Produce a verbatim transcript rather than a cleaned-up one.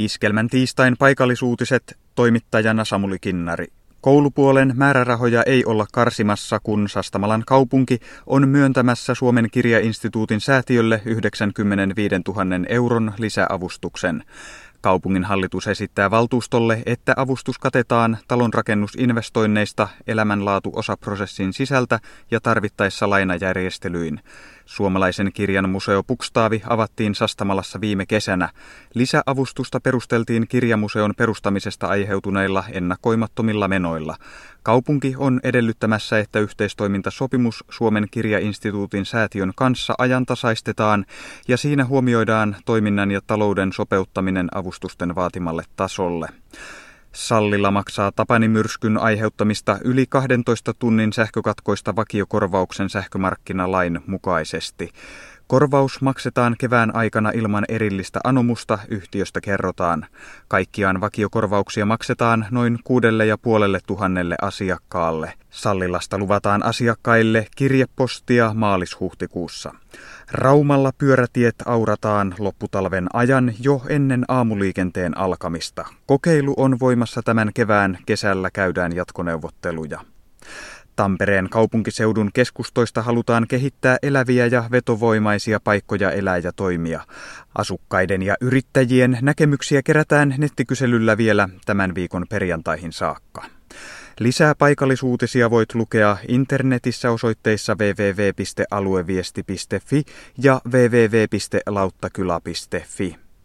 Iskelmän tiistain paikallisuutiset, toimittajana Samuli Kinnari. Koulupuolen määrärahoja ei olla karsimassa, kun Sastamalan kaupunki on myöntämässä Suomen kirjainstituutin säätiölle yhdeksänkymmentäviisituhatta euron lisäavustuksen. Kaupungin hallitus esittää valtuustolle, että avustus katetaan talonrakennusinvestoinneista elämänlaatuosaprosessin sisältä ja tarvittaessa lainajärjestelyin. Suomalaisen kirjan museo Pukstaavi avattiin Sastamalassa viime kesänä. Lisäavustusta perusteltiin kirjamuseon perustamisesta aiheutuneilla ennakoimattomilla menoilla. Kaupunki on edellyttämässä, että yhteistoimintasopimus Suomen kirjainstituutin säätiön kanssa ajantasaistetaan ja siinä huomioidaan toiminnan ja talouden sopeuttaminen avustusten vaatimalle tasolle. Sallilla maksaa Tapani-myrskyn aiheuttamista yli kahdentoista tunnin sähkökatkoista vakiokorvauksen sähkömarkkinalain mukaisesti. Korvaus maksetaan kevään aikana ilman erillistä anomusta, yhtiöstä kerrotaan. Kaikkiaan vakiokorvauksia maksetaan noin kuudelle ja puolelle tuhannelle asiakkaalle. Sallilasta luvataan asiakkaille kirjepostia maalis-huhtikuussa. Raumalla pyörätiet aurataan lopputalven ajan jo ennen aamuliikenteen alkamista. Kokeilu on voimassa tämän kevään, kesällä käydään jatkoneuvotteluja. Tampereen kaupunkiseudun keskustoista halutaan kehittää eläviä ja vetovoimaisia paikkoja elää ja toimia. Asukkaiden ja yrittäjien näkemyksiä kerätään nettikyselyllä vielä tämän viikon perjantaihin saakka. Lisää paikallisuutisia voit lukea internetissä osoitteissa double-u double-u double-u piste alueviesti piste fi ja double-u double-u double-u piste lauttakylä piste fi.